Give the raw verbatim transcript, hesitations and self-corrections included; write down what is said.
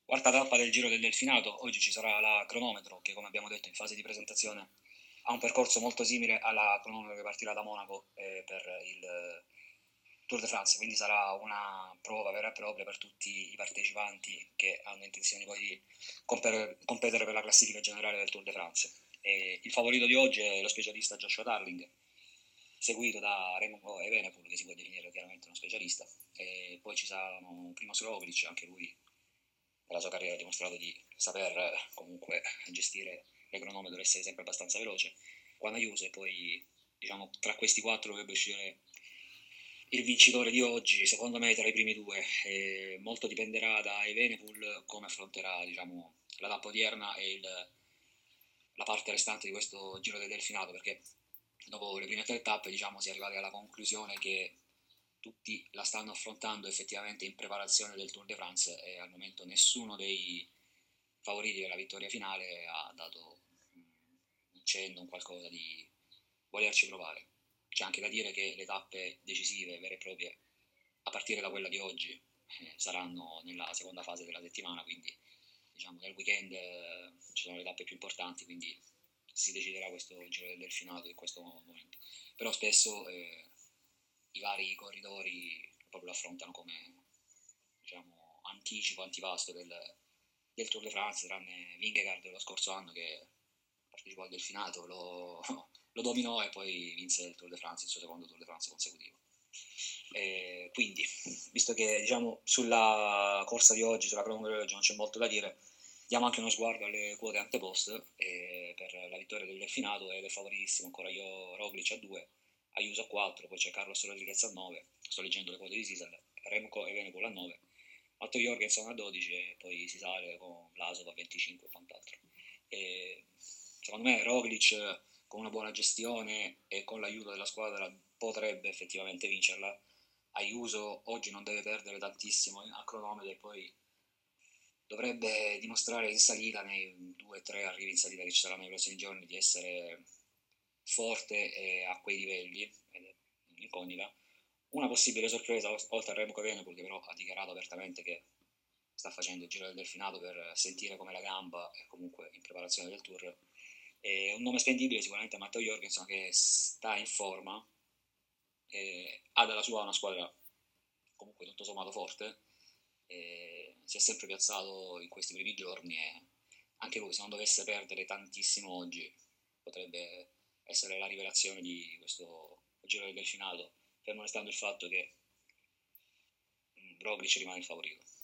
Quarta tappa del Giro del Delfinato, oggi ci sarà la cronometro che come abbiamo detto in fase di presentazione ha un percorso molto simile alla cronometro che partirà da Monaco eh, per il eh, Tour de France, quindi sarà una prova vera e propria per tutti i partecipanti che hanno intenzione poi di competere, competere per la classifica generale del Tour de France. E il favorito di oggi è lo specialista Joshua Darling, seguito da Remco Evenepoel, che si può definire chiaramente uno specialista, e poi ci saranno Primoz Roglic, anche lui nella sua carriera ha dimostrato di saper eh, comunque gestire le cronometro e essere sempre abbastanza veloce. Juan Ayuso e poi diciamo tra questi quattro dovrebbe uscire il vincitore di oggi, secondo me tra i primi due. E molto dipenderà da Evenepoel come affronterà diciamo, la tappa odierna e il, la parte restante di questo Giro del Delfinato, perché dopo le prime tre tappe diciamo, si è arrivati alla conclusione che tutti la stanno affrontando effettivamente in preparazione del Tour de France e al momento nessuno dei favoriti per la vittoria finale ha dato un cenno, un qualcosa di volerci provare. C'è anche da dire che le tappe decisive, vere e proprie, a partire da quella di oggi, eh, saranno nella seconda fase della settimana, quindi diciamo nel weekend eh, ci sono le tappe più importanti, quindi si deciderà questo Giro del Delfinato in questo momento. Però spesso eh, i vari corridori proprio lo affrontano come diciamo, anticipo, antipasto del, del Tour de France, tranne Vingegaard lo scorso anno che partecipò al Delfinato, lo, lo dominò e poi vinse il Tour de France, il suo secondo Tour de France consecutivo. E quindi, visto che diciamo, sulla corsa di oggi, sulla cronometro di oggi non c'è molto da dire, diamo anche uno sguardo alle quote antepost e per la vittoria del Delfinato ed è favoritissimo ancora io Roglic a due, Ayuso a quattro, poi c'è Carlos Rodriguez a nove, sto leggendo le quote di Sisal, Remco e Evenepoel a nove, Matto Jorgensen a dodici e poi si sale con Vlasov a venticinque e quant'altro. E secondo me Roglic con una buona gestione e con l'aiuto della squadra potrebbe effettivamente vincerla. Ayuso oggi non deve perdere tantissimo a cronometro e poi dovrebbe dimostrare in salita nei due tre arrivi in salita che ci saranno nei prossimi giorni di essere forte e a quei livelli ed è un'incognita. Una possibile sorpresa oltre a Remco Evenepoel che però ha dichiarato apertamente che sta facendo il giro del Delfinato per sentire come la gamba e comunque in preparazione del tour. E un nome spendibile sicuramente Matteo Jorgensen che sta in forma, e ha dalla sua una squadra comunque tutto sommato forte, e si è sempre piazzato in questi primi giorni e anche lui se non dovesse perdere tantissimo oggi potrebbe essere la rivelazione di questo giro del Delfinato, fermo restando il fatto che Roglic rimane il favorito.